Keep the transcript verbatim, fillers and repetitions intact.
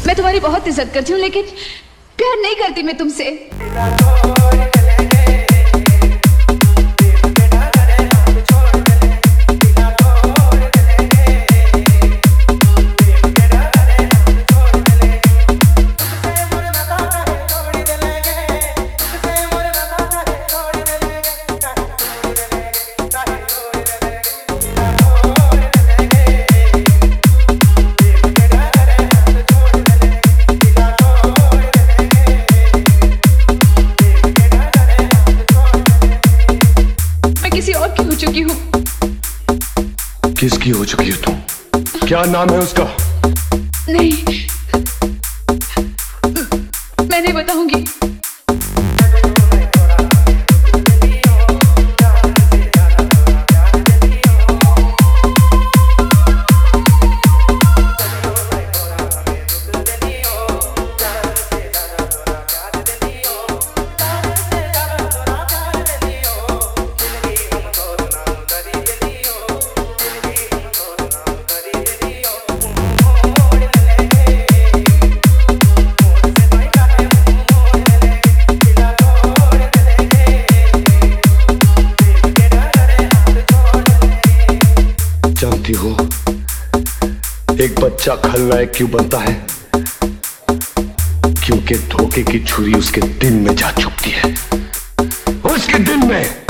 मैं तुम्हारी बहुत इज्जत करती हूँ, लेकिन प्यार नहीं करती मैं तुमसे। चुकी हूँ। किसकी हो चुकी हो तुम? क्या नाम है उसका? नहीं, मैं नहीं बताऊंगी। जानती हो एक बच्चा खलनायक क्यों बनता है? क्योंकि धोखे की छुरी उसके दिल में जा चुकती है, उसके दिल में।